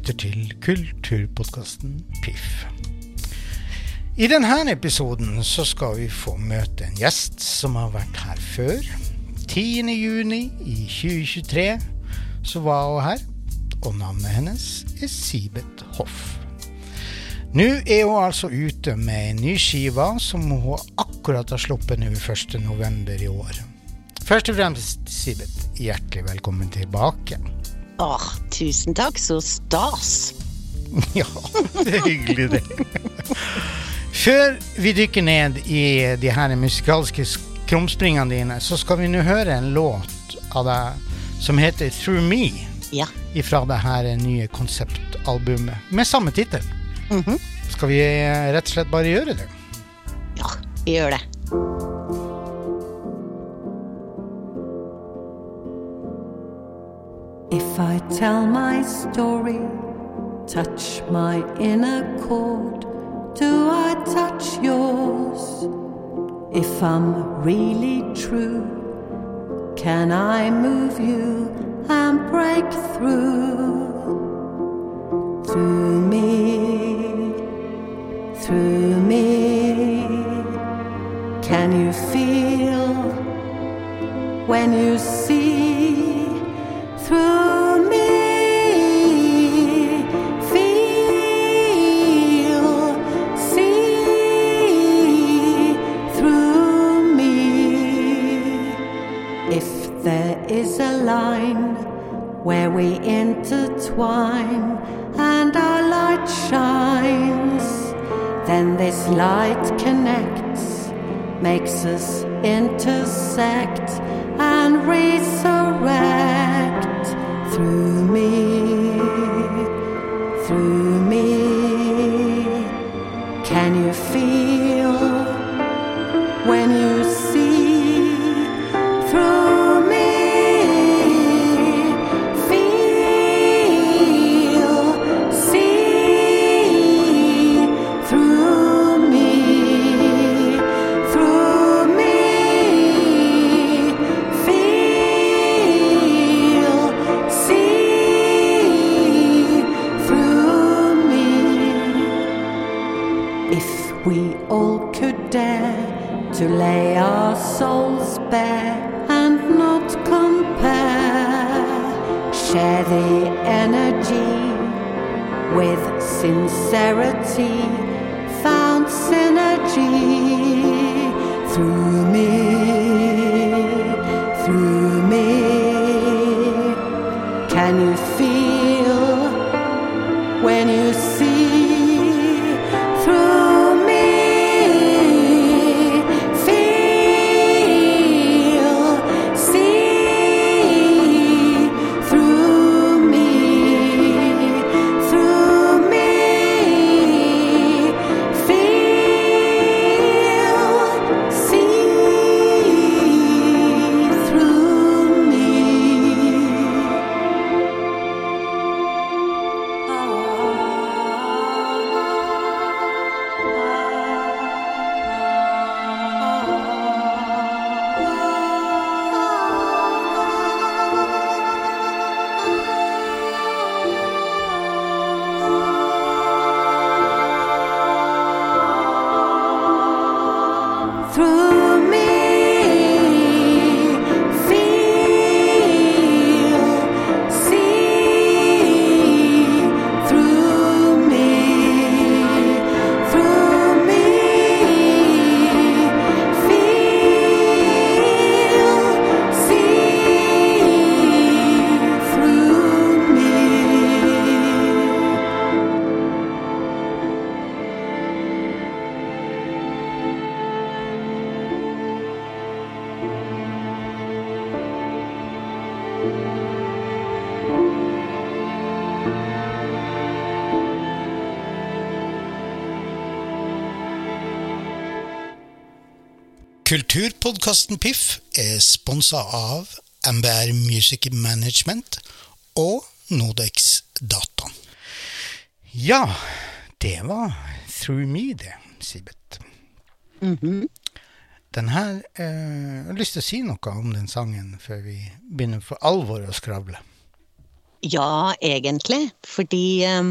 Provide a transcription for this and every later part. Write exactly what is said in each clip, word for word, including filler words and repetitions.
lytter til kulturpodcasten Piff. I denne episoden så skal vi få møte en gjest som har vært her før. tiende juni i tjue tjuetre så var hun her, og navnet hennes er Sibeth Hoff. Nå er hun altså ute med en ny skiva som hun akkurat har sluppet nå første november i år. Først og fremst, Sibeth, hjertelig velkommen tilbake. Åh, tusen takk, så stas. Ja, det er hyggelig det. Før vi dykker ned i de her musikalske krumspringene dine, så skal vi nå høre en låt av deg som heter Through Me, ja. Ifra det her nye konseptalbumet med samme titel. Mhm. Skal vi rett og slett bare gjøre det? Ja, vi gjør det. If I tell my story, touch my inner chord, do I touch yours? If I'm really true, can I move you and break through? Through me, through me, can you feel when you see through me? Feel, see through me. If there is a line where we intertwine and our light shines, then this light connects, makes us intersect and resurrect. Through me, through me, can you feel when you see through me? Feel, see through me, through me, feel, see through me. If we all could dare to lay our souls bare and not compare, share the energy with sincerity, found synergy through me, through me. Can you feel when you see through me? Feel, see through me, through me. Feel, see through me. Through me, feel, see through me, through me, feel, see through me. Kulturpodcasten Piff er sponset av M B R Music Management og Nodex Data. Ja, det var Through Me det, Sibeth. Mhm. Den her, eh, jeg har lyst til å si noe om den sangen før vi begynner for alvor å skravle. Ja, egentlig, fordi eh,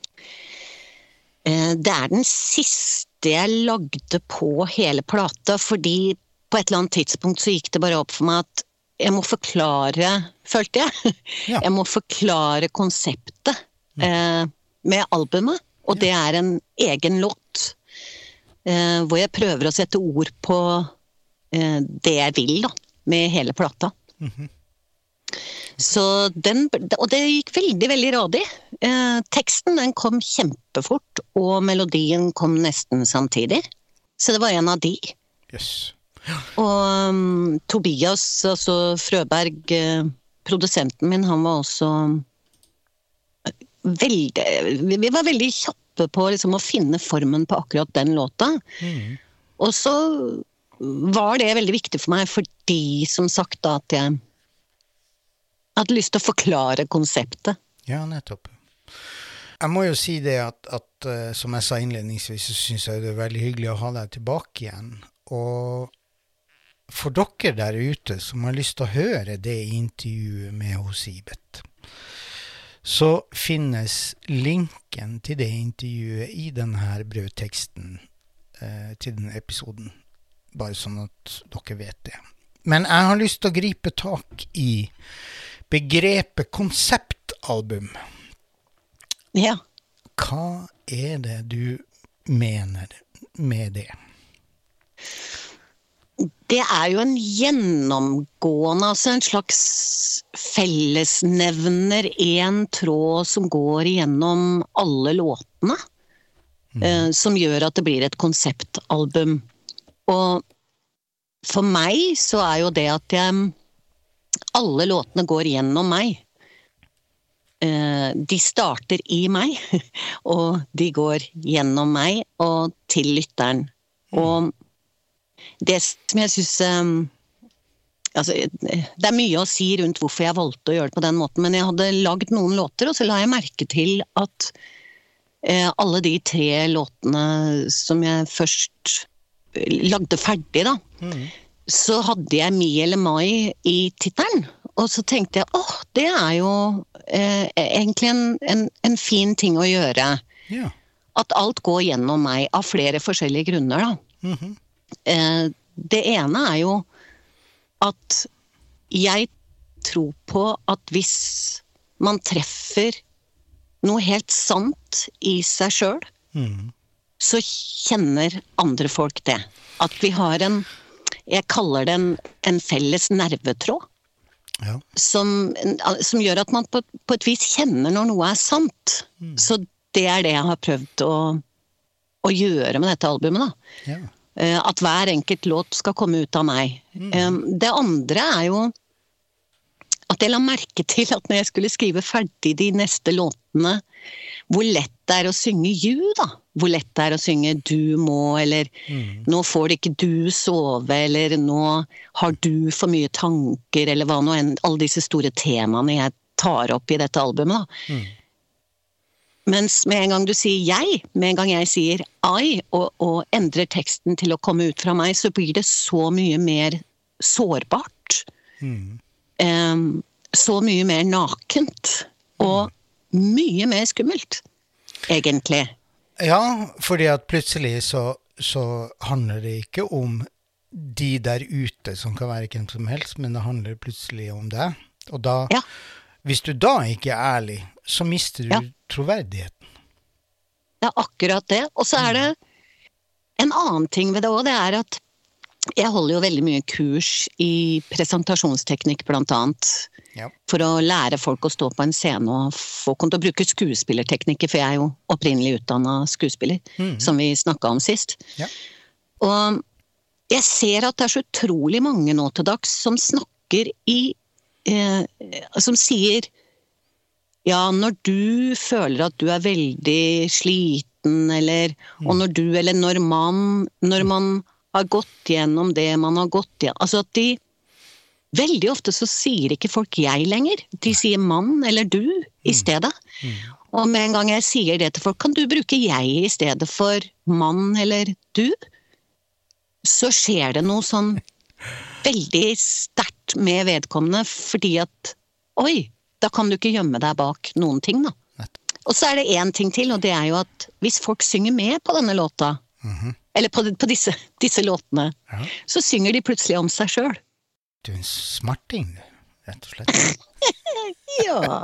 eh, det er den siste jeg lagde på hele plata, fordi på et eller annet tidspunkt så gikk det bare opp for meg at jeg må forklare, følte jeg, Ja. jeg må forklare konseptet eh, med albumet, og det er en egen låt, eh, hvor jeg prøver å sette ord på eh, det jeg vil da, med hele plata. Så den, og det gikk veldig, veldig radig. Eh, teksten den kom kjempefort, og melodien kom nesten samtidig. Så det var en av de. Yes. Og um, Tobias, altså Frøberg, eh, produsenten min, han var også veldig, vi var veldig kjappe på liksom, å finne formen på akkurat den låta. Mm. Og så var det veldig viktig for meg, fordi som sagt da, at jeg hadde lyst til å forklare konseptet. Ja, nettopp. Jeg må jo si det at, at uh, som jeg sa innledningsvis, så synes jeg det er veldig hyggelig å ha deg tilbake igjen. Og for dere der ute som har lyst til å høre det intervjuet med hos Ibet, så finnes linken til det intervjuet i denne brødteksten uh, til den episoden. Bare sånn at dere vet det. Men jeg har lyst til å gripe tak i begrepet konseptalbum. Ja. Hva er det du mener med det? Det er jo en gjennomgående, altså en slags fellesnevner, en tråd som går gjennom alle låtene, mm. eh, som gjør at det blir et konseptalbum. Og for meg så er jo det at jeg alle låtene går gjennom meg. Eh, de starter i meg, og de går gjennom meg og til lytteren. Og det som jeg synes eh, altså, det er mye å si rundt hvorfor jeg valgte å gjøre det på den måten, men jeg hadde lagd noen låter, og så la jeg merke til at eh, alle de tre låtene som jeg først lagde ferdig da, mm. så hadde jeg Mi eller Mai i titelen, og så tenkte jeg, åh, det er jo eh, egentlig en, en, en fin ting å gjøre. Ja. At alt går gjennom meg av flere forskjellige grunner da. Mm-hmm. Eh, det ene er jo at jeg tror på at hvis man treffer noe helt sant i seg selv, mm. så kjenner andre folk det. At vi har en, jeg kaller det en, en felles nervetråd, ja. som, som gjør at man på, på et vis kjenner når noe er sant. Mm. Så det er det jeg har prøvd å, å gjøre med dette albumet da. Ja. At hver enkelt låt skal komme ut av meg. Mm. Det andre er jo at jeg la merke til at når jeg skulle skrive ferdig de neste låtene, hvor lett det er å synge you da. Hvor lett det er å synge du må, eller mm. nå får det ikke du sove, eller nå har du for mye tanker, eller hva nå enn, alle disse store temaene jeg tar opp i dette albumet da. Mm. Mens med en gang du sier jeg, med en gang jeg sier I, og, og endrer teksten til å komme ut fra meg, så blir det så mye mer sårbart. Mm. Um, så mye mer nakent, og mm. mye mer skummelt, egentlig. Ja, fordi at plutselig så, så handler det ikke om de der ute som kan være hvem som helst, men det handler plutselig om deg. Og da, ja. hvis du da ikke er ærlig, så mister du ja. troverdigheten. Det er akkurat det. Og så er det en annen ting ved det også, det er at jeg holder jo veldig mye kurs i presentasjonsteknikk blant annet, ja. for å lære folk å stå på en scene og få komme til å bruke skuespillerteknikker, for jeg er jo opprinnelig utdannet skuespiller, mm. som vi snakket om sist. Ja. Og jeg ser at det er så utrolig mange nå til dags som snakker i, eh, som sier, ja, når du føler at du er veldig sliten, eller, mm. og når du, eller når man, når man har gått gjennom det man har gått gjennom. Altså at de, veldig ofte så sier ikke folk jeg lenger. De sier mann eller du i stedet. Mm. Mm. Og med en gang jeg sier det til folk, kan du bruke jeg i stedet for mann eller du? Så skjer det noe sånn veldig sterkt med vedkommende, fordi at, oi, Da kan du ikke gjemme deg bak noen ting, da. Og så er det en ting til, og det er jo at hvis folk synger med på denne låta, mm-hmm. eller på, på disse, disse låtene, ja. Så synger de plutselig om seg selv. Du er en smarting, rett og slett. Ja.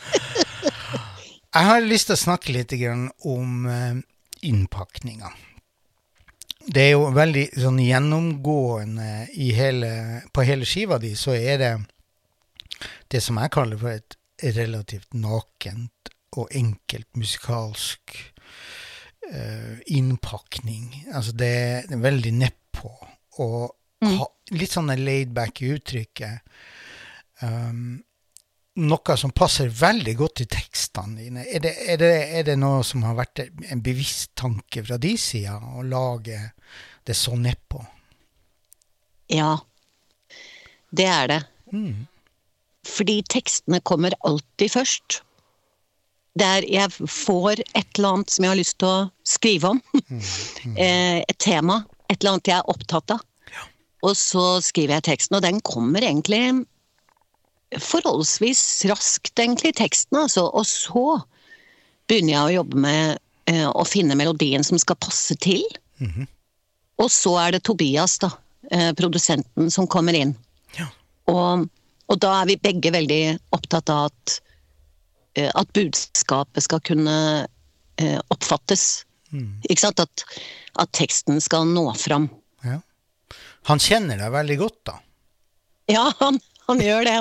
Jeg har lyst til å snakke litt om innpakninga. Det er jo veldig sånn gjennomgående i hele, på hele skiva di, så er det det som jeg kaller for et relativt nakent og enkelt musikalsk uh, innpakning. Altså det, det er veldig nedpå, og mm. ha, litt sånn laid-back i uttrykket. Um, noe som passer veldig godt i tekstene dine. Er det, er, det, er det noe som har vært en bevisst tanke fra de siden, å lage det så nedpå? Ja, det er det. Mm. Fordi tekstene kommer alltid først. Der jeg får et eller annet som jeg har lyst til å skrive om. Mm, mm. Et tema, et eller annet jeg er opptatt av. Ja. Og så skriver jeg teksten, og den kommer egentlig forholdsvis raskt, egentlig, teksten. Altså. Og så begynner jeg å jobbe med eh, å finne melodien som skal passe til. Mm-hmm. Og så er det Tobias, da, eh, produsenten, som kommer inn. Ja. Og, og da er vi begge veldig opptatt av at at budskapet skal kunne eh, oppfattes. Mm. Ikke sant? At, at teksten skal nå fram. Ja. Han kjenner deg veldig godt, da. Ja, han, han gjør det.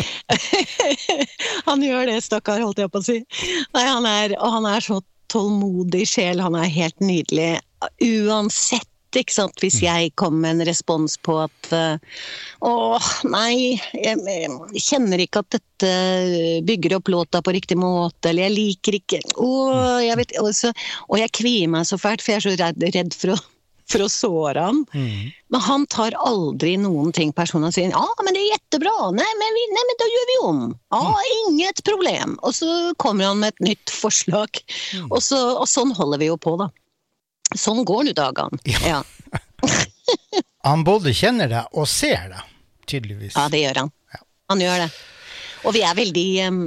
Han gjør det, stakkar, holdt jeg på å si. Nei, han er, og han er så tålmodig sjel, han er helt nydelig. Uansett, ikke sant, hvis jeg kom med en respons på at åh, nei, jeg, jeg kjenner ikke at dette bygger opp låta på riktig måte, eller jeg liker ikke, åh, jeg vet, og, så, og jeg kvier meg så fælt, for jeg er så redd, redd for, å, for å såre han. Mm. Men han tar aldri noen ting personen sier, ja, men det er jättebra, nei men, vi, nei, men da gjør vi om. Ja, inget problem. Og så kommer han med et nytt forslag, mm. og, så, og sånn holder vi jo på, da. Sånn går nu dagen. Ja. Ja. Han både kjenner det og ser det, tydeligvis. Ja, det gjør han. Ja. Han gjør det. Og vi er veldig,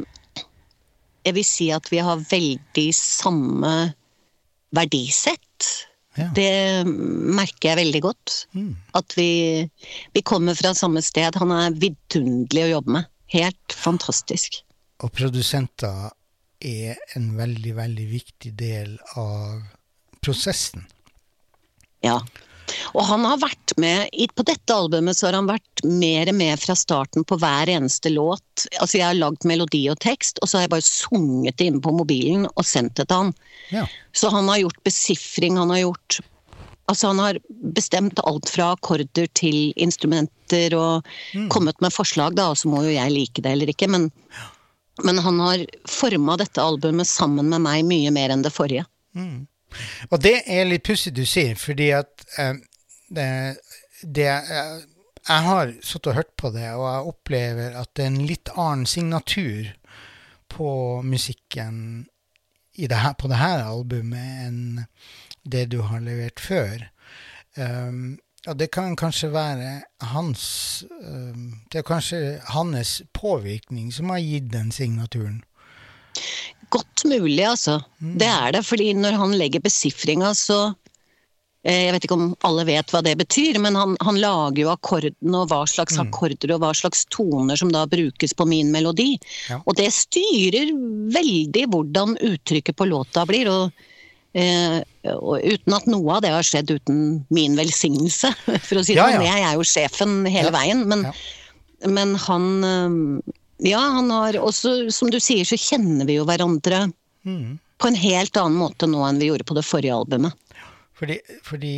jeg vil si at vi har veldig samme verdisett. Ja. Det merker jeg veldig godt. Mm. At vi, vi kommer fra samme sted. Han er vidunderlig å jobbe med. Helt fantastisk. Og produsenter er en veldig, veldig viktig del av prosessen. Ja, og han har vært med, på dette albumet så har han vært mer med fra starten på hver eneste låt. Altså jeg har lagd melodi og tekst, og så har jeg bare sunget det inn på mobilen og sendt det til han. Ja. Så han har gjort besiffring, han har gjort, altså han har bestemt alt fra akkorder til instrumenter og mm. kommet med forslag da, og så må jo jeg like det eller ikke, men, men han har formet dette albumet sammen med meg mye mer enn det forrige. Mm. Og det er litt pussig du sier, fordi at eh, det, det eh, jeg har satt og hørt på det, og jeg opplever at det er en litt annen signatur på musikken i det her, på det her albumet enn det du har levert før. Um, og det kan kanskje være hans, um, det er kanskje hans påvirkning som har gitt den signaturen. Godt mulig, altså. Mm. Det er det, fordi når han legger besiffringa, så eh, jeg vet ikke om alle vet hva det betyr, men han, han lager jo akkorden og hva slags mm. akkorder og hva slags toner som da brukes på min melodi. Ja. Og det styrer veldig hvordan uttrykket på låta blir, og, eh, og uten at noe av det har skjedd uten min velsignelse, for å si det ja, sånn. ja. Jeg er jo sjefen hele ja. veien, men, ja. men han... Eh, Ja, han har også, som du sier, så kjenner vi jo hverandre mm. på en helt annen måte nå enn vi gjorde på det forrige albumet. Fordi, fordi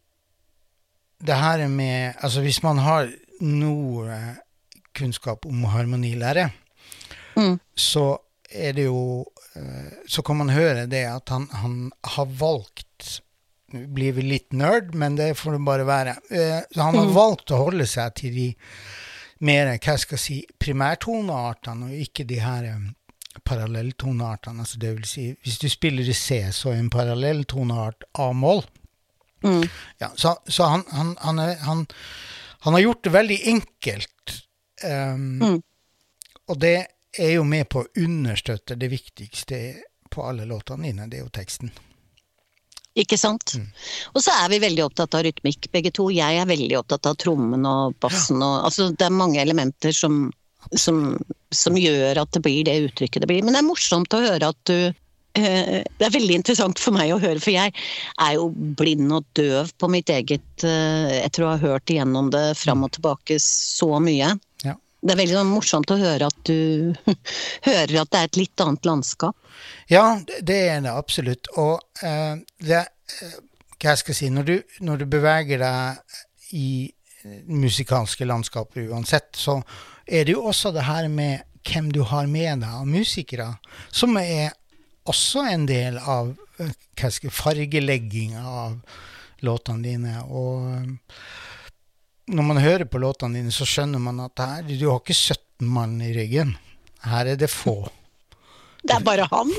det her er med, altså hvis man har noe kunnskap om harmonilære, mm. så er det jo, så kan man høre det at han, han har valgt, nå blir vi litt nerd, men det får det bare være, så han har mm. valgt å holde seg til de mer, hva skal jeg si, primærtoneartene, og ikke de her um, parallelltoneartene. Altså det vil si, hvis du spiller i C, så er en parallelltoneart A-moll. Mm. Ja, så så han, han, han, er, han, han har gjort det veldig enkelt. Um, mm. Og det er jo med på å understøtte det viktigste på alle låtene dine, det er jo teksten. Ikke sant? Mm. Og så er vi veldig opptatt av rytmikk, begge to. Jeg er veldig opptatt av trommen og bassen. Og, altså, det er mange elementer som, som, som gjør at det blir det uttrykket det blir. Men det er morsomt å høre at du eh, det er veldig interessant for meg å høre, for jeg er jo blind og døv på mitt eget eh, jeg tror jeg har hørt igjennom det fram og tilbake så mye. Ja. Det er veldig sånn, morsomt å høre at du hører at det er et litt annet landskap. Ja, det er det absolutt. Og uh, det, uh, hva jeg skal si, når du, når du beveger deg i musikalske landskaper uansett, så er det jo også det her med hvem du har med deg av musikere, som er også en del av uh, hva skal, fargelegginga av låtene dine. Og uh, når man hører på låtene dine, så skjønner man at her, du har ikke sytten mann i ryggen. Her er det få. Det er bare han.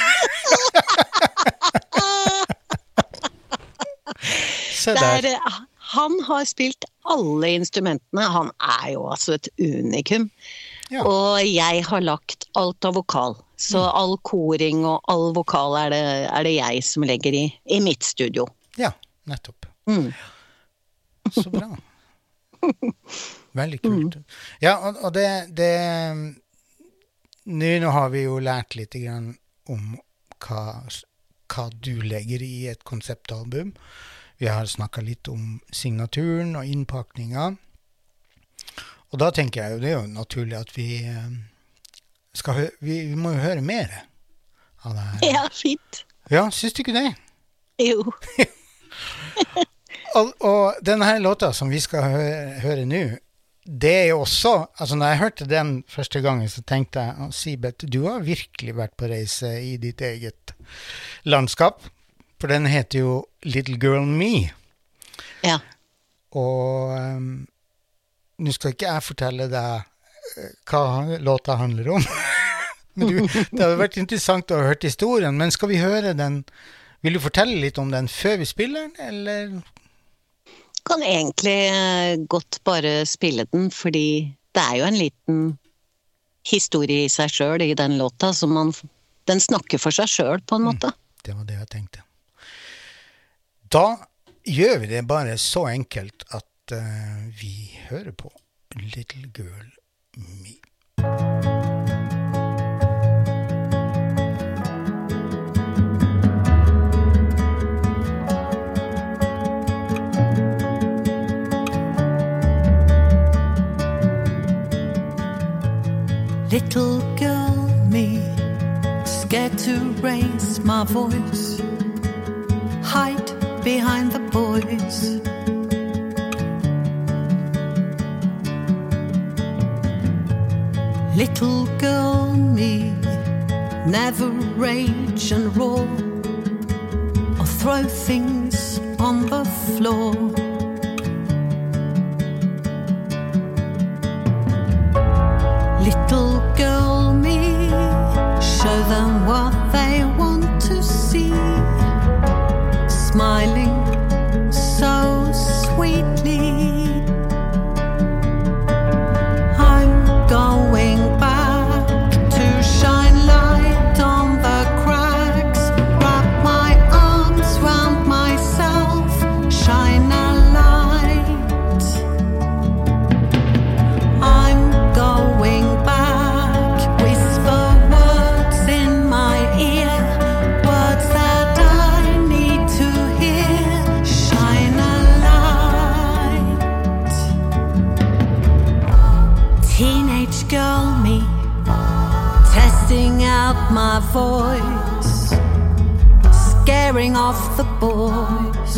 Se der. Det er, han har spilt alle instrumentene. Han er jo altså et unikum. Ja. Og jeg har lagt alt av vokal. Så mm. all koring og all vokal er det, er det jeg som legger i, i mitt studio. Ja, nettopp. Mm. Så bra. Veldig kult. Mm. Ja, og, og det... det Nu, nå har vi jo lært litt grann om hva, hva du legger i et konseptalbum. Vi har snakket litt om signaturen og innpakningen. Og da tenker jeg jo, det er jo naturlig at vi skal hø- vi, vi må jo høre mer av det her. Ja, fint. Ja, synes du ikke det? Jo. og, og denne her låta som vi skal høre, høre nå, det er jo også, altså når jeg hørte den første gangen, så tenkte jeg, Sibeth, du har virkelig vært på reise i ditt eget landskap, for den heter jo Little Girl Me. Ja. Og um, nå skal ikke jeg fortelle deg hva låta handler om, men du, det hadde vært interessant å ha hørt historien, men skal vi høre den, vil du fortelle litt om den før vi spiller den, eller... Kan egentlig godt bare spille den, fordi det er jo en liten historie i seg selv i den låta, så man, den snakker for seg selv på en måte. Mm, det var det jeg tenkte. Da gjør vi det bare så enkelt at uh, vi hører på Little Girl Me. Little girl me, scared to raise my voice, hide behind the boys. Little girl me, never rage and roar, or throw things on the floor. Little girl me, show them what they want to see, smiling so sweetly. I'm going back to shine light on the cracks, wrap my arms round myself, shine a light. I'm going back, whisper words in my ear, words that I need to hear, shine a light. Teenage girl me, testing out my voice, scaring off the boys.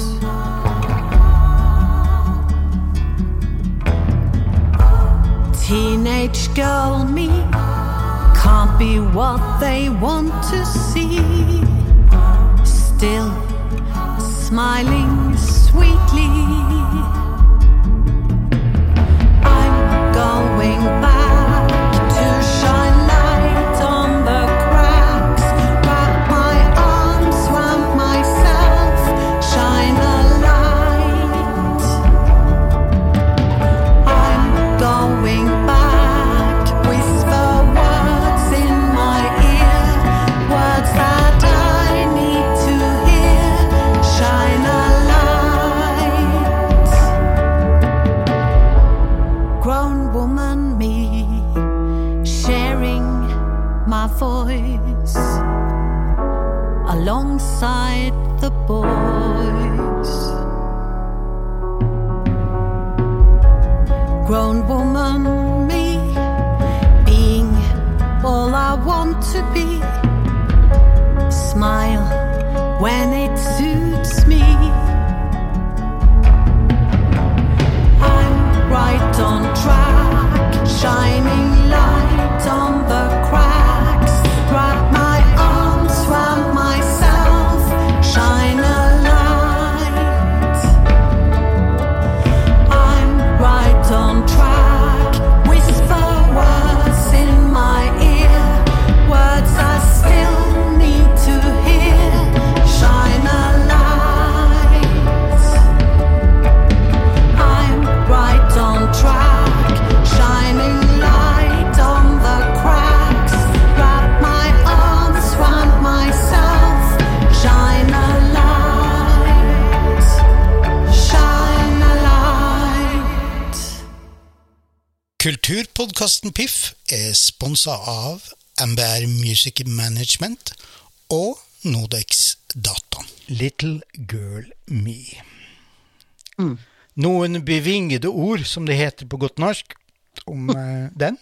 Teenage girl me, can't be what they want to see, still smiling sweetly. I'm going back to shine light on the cracks, wrap my arms round myself, shine a light. I'm going back, whisper words the boys. Grown woman, me, being all I want to be. Smile when it suits me. I'm right on track, shining light on the cracks. Wrap my arms round myself, shine a light. I'm right on track, whisper words in my ear, words I still need to hear, shine a light. I'm right on track, shining light on the cracks, wrap my arms round myself, shine a light, shine a light. Kulturpodcasten Piff er sponset av M B R Music Management og Nodex Data. Little Girl Me. Mm. Noen bevingede ord, som det heter på godt norsk, om eh, den?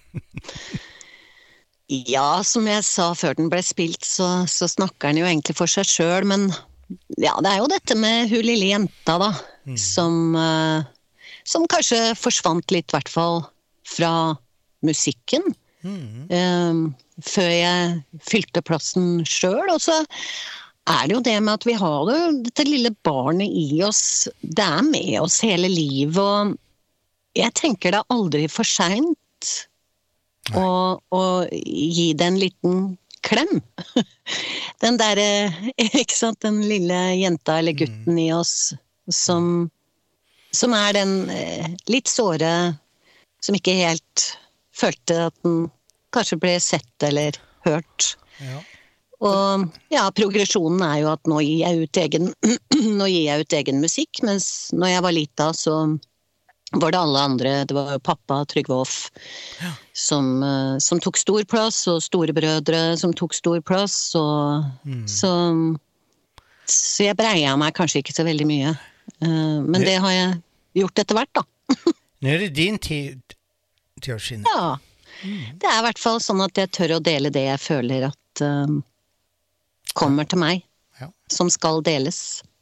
Ja, som jeg sa før den ble spilt, så, så snakker den jo egentlig for seg selv, men ja, det er jo dette med hun lille jenta da, mm. som, uh, som kanskje forsvant litt, i hvert fall, fra musikken, mm. um, før jeg fylte plassen selv, og så er det jo det med at vi har det, dette lille barnet i oss, det er med oss hele livet, og jeg tenker det er aldri for sent å, å gi det en liten klem. Den der, ikke sant, den lille jenta eller gutten i oss, som, som er den litt såre, som ikke helt følte at den kanskje ble sett eller hørt. Ja. Og ja, progresjonen er jo at nå gir jeg ut egen, nå gir jeg ut egen musikk, mens når jeg var lita så var det alle andre, det var pappa, Trygve Hoff, ja. som, som tok stor plass, og store brødre som tok stor plass, og mm. så, så jeg breier meg kanskje ikke så veldig mye, men det, det har jeg gjort etter hvert da. Nå er det din tid til å skinne. Ja, mm. det er i hvert fall sånn at jeg tør å dele det jeg føler at um, kommer til meg, ja. Som skal deles.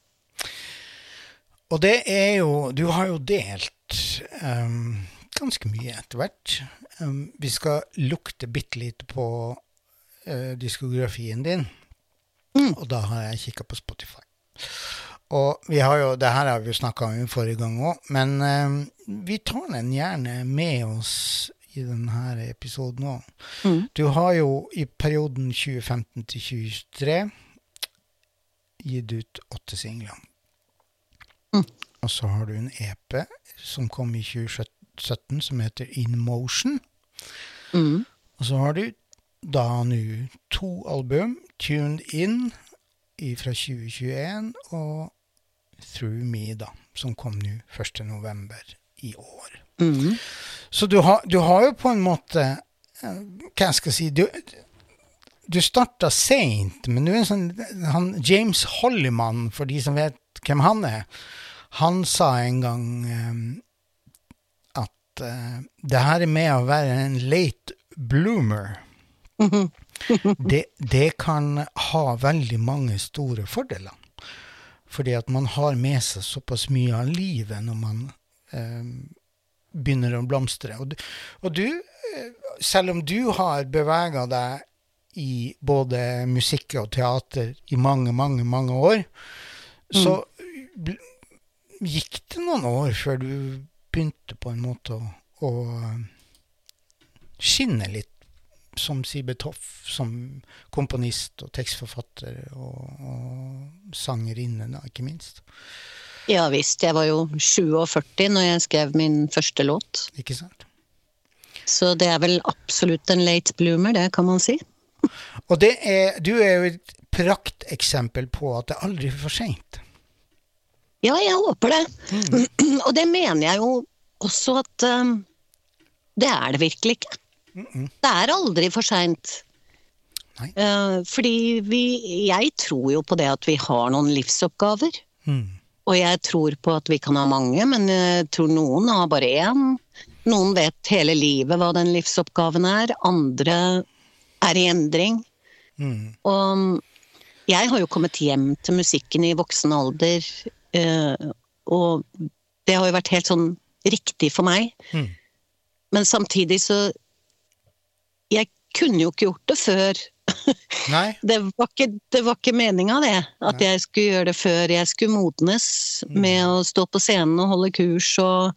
Og det er jo, du har jo delt um, ganske mye etter hvert. Um, vi skal lukte bitte litt på uh, diskografien din, mm. og da har jeg kikket på Spotify. Og vi har jo, det her har vi jo snakket om forrige gang også, men um, vi tar den gjerne med oss i denne episoden også. Mm. Du har jo i perioden tjue femten til tjue tjuetre gitt ut åtte singler. Mm. Og så har du en E P som kom i tjue sytten som heter In Motion. Mm. Og så har du da nå to album, Tuned In fra tjue tjueen og Through Me da, som kom nå første november i år. Mm. Så du har, du har jo på en måte, hva jeg skal si, du, du startet sent, men du er en sånn, han, James Holliman, for de som vet hvem han er, han sa en gang um, at uh, det her er med å være en late bloomer. det, det kan ha veldig mange store fordeler, fordi at man har med seg såpass mye av livet når man um, begynner å blomstre. Og du, og du, selv om du har beveget deg i både musikk og teater i mange, mange, mange år, mm. så gikk det noen år før du begynte på en måte å, å skinne litt som Sibert Hoff, som komponist og tekstforfatter og, og sangerinne da, ikke minst. Ja visst, jeg var jo sjuogførti når jeg skrev min første låt. Ikke sant? Så det er vel absolutt en late bloomer, det kan man si. Og det er, du er jo et prakteksempel på at det aldri er for sent. Ja, jeg håper det. Mm. Og det mener jeg jo også at um, det er det virkelig ikke. Mm-mm. Det er aldri for sent Nei. Eh, fordi vi, jeg tror jo på det at vi har noen livsoppgaver. Mm. Og jeg tror på at vi kan ha mange, men jeg tror noen har bare én. Noen vet hele livet hva den livsoppgaven er. Andre er i endring. Mm. Og jeg har jo kommet hjem til musikken i voksen alder, eh, og det har jo vært helt sånn riktig for meg. Mm. Men samtidig så jeg kunne jo ikke gjort det før. Nei. Det var ikke, det var ikke meningen det, at Nei. jeg skulle gjøre det før jeg skulle modnes Mm. med å stå på scenen og holde kurs og